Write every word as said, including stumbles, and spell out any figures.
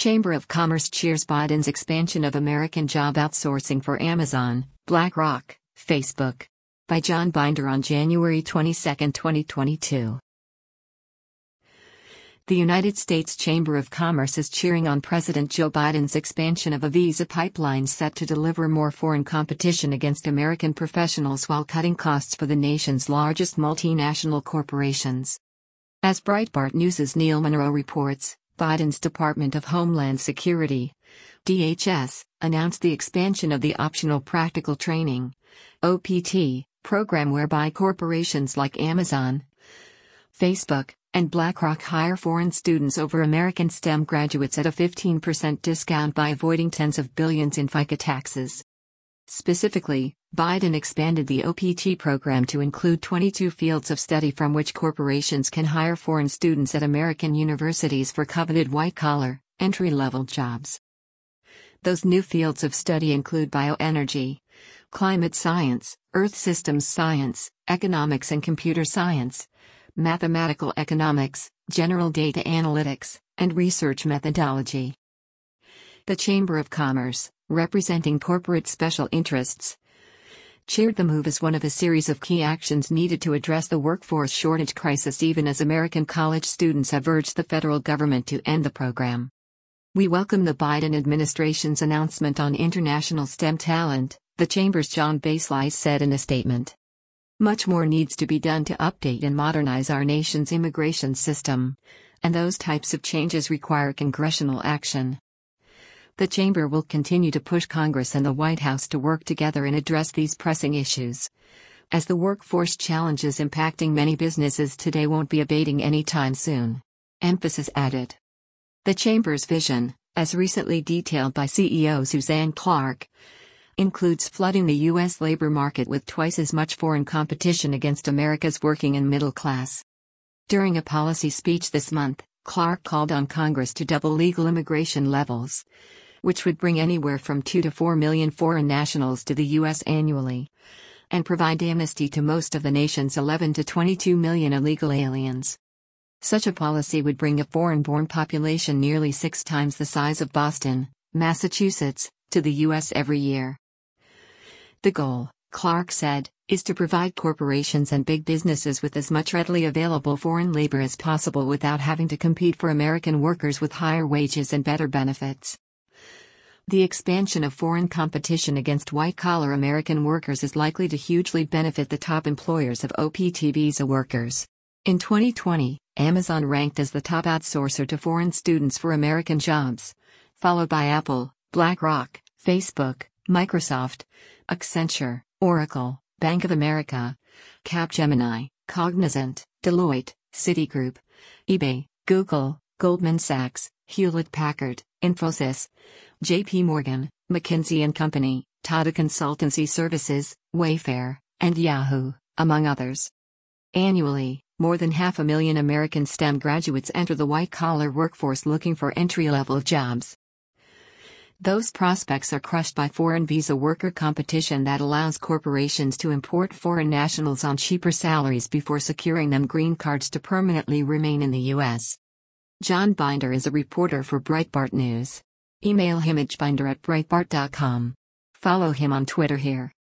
Chamber of Commerce cheers Biden's expansion of American job outsourcing for Amazon, BlackRock, Facebook. By John Binder on January twenty-second, twenty twenty-two. The United States Chamber of Commerce is cheering on President Joe Biden's expansion of a visa pipeline set to deliver more foreign competition against American professionals while cutting costs for the nation's largest multinational corporations. As Breitbart News' Neil Munro reports, Biden's Department of Homeland Security, D H S, announced the expansion of the Optional Practical Training, O P T, program whereby corporations like Amazon, Facebook, and BlackRock hire foreign students over American STEM graduates at a fifteen percent discount by avoiding tens of billions in FICA taxes. Specifically, Biden expanded the O P T program to include twenty-two fields of study from which corporations can hire foreign students at American universities for coveted white-collar, entry-level jobs. Those new fields of study include bioenergy, climate science, earth systems science, economics and computer science, mathematical economics, general data analytics, and research methodology. The Chamber of Commerce, representing corporate special interests, cheered the move as one of a series of key actions needed to address the workforce shortage crisis, even as American college students have urged the federal government to end the program. "We welcome the Biden administration's announcement on international STEM talent," the Chamber's John Baselais said in a statement. "Much more needs to be done to update and modernize our nation's immigration system, and those types of changes require congressional action. The Chamber will continue to push Congress and the White House to work together and address these pressing issues, as the workforce challenges impacting many businesses today won't be abating anytime soon," emphasis added. The Chamber's vision, as recently detailed by C E O Suzanne Clark, includes flooding the U S labor market with twice as much foreign competition against America's working and middle class. During a policy speech this month, Clark called on Congress to double legal immigration levels, which would bring anywhere from two to four million foreign nationals to the U S annually, and provide amnesty to most of the nation's eleven to twenty-two million illegal aliens. Such a policy would bring a foreign-born population nearly six times the size of Boston, Massachusetts, to the U S every year. The goal, Clark said, is to provide corporations and big businesses with as much readily available foreign labor as possible without having to compete for American workers with higher wages and better benefits. The expansion of foreign competition against white-collar American workers is likely to hugely benefit the top employers of O P T visa workers. In twenty twenty, Amazon ranked as the top outsourcer to foreign students for American jobs, followed by Apple, BlackRock, Facebook, Microsoft, Accenture, Oracle, Bank of America, Capgemini, Cognizant, Deloitte, Citigroup, eBay, Google, Goldman Sachs, Hewlett-Packard, Infosys, J P Morgan, McKinsey and Company, Tata Consultancy Services, Wayfair, and Yahoo, among others. Annually, more than half a million American STEM graduates enter the white-collar workforce looking for entry-level jobs. Those prospects are crushed by foreign visa worker competition that allows corporations to import foreign nationals on cheaper salaries before securing them green cards to permanently remain in the U S. John Binder is a reporter for Breitbart News. Email him at binder at breitbart dot com. Follow him on Twitter here.